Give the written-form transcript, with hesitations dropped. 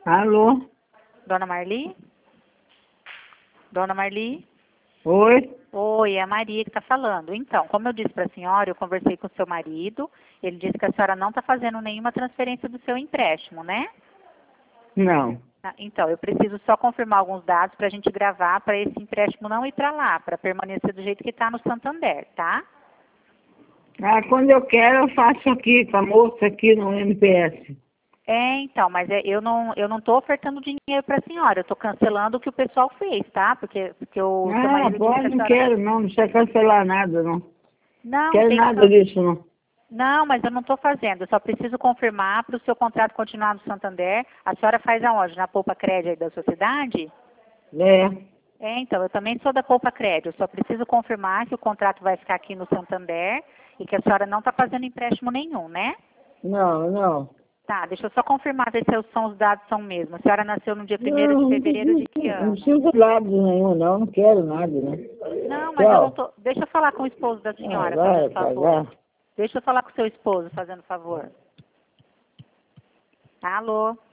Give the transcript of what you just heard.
Alô? Dona Marli? Dona Marli? Oi? Oi, é a Maria que está falando. Então, como eu disse para a senhora, eu conversei com o seu marido, ele disse que a senhora não está fazendo nenhuma transferência do seu empréstimo, né? Não. Então, eu preciso só confirmar alguns dados para a gente gravar para esse empréstimo não ir para lá, para permanecer do jeito que está no Santander, tá? Ah, quando eu quero, eu faço aqui com a moça aqui no MPS. Então, mas eu não estou ofertando dinheiro para a senhora, eu estou cancelando o que o pessoal fez, tá? Porque o seu Ah, marido disse que pode, a não senhora... quero não precisa cancelar nada, não. Não, Quero tem que... nada disso, não. Não, mas eu não estou fazendo. Eu só preciso confirmar para o seu contrato continuar no Santander. A senhora faz aonde? Na Poupa Crédito aí da sociedade? É. Então, eu também sou da Poupa Crédito. Eu só preciso confirmar que o contrato vai ficar aqui no Santander e que a senhora não está fazendo empréstimo nenhum, né? Não, não. Tá, deixa eu só confirmar ver se os dados são mesmos. A senhora nasceu no dia 1º de Não, fevereiro de que não ano? preciso de lado nenhum, não. Não quero nada, né? Não, mas eu não Tchau. tô... Deixa eu falar com o esposo da Ah, senhora, fazendo vai favor. pagar. Deixa eu falar com o seu esposo, fazendo favor. Alô?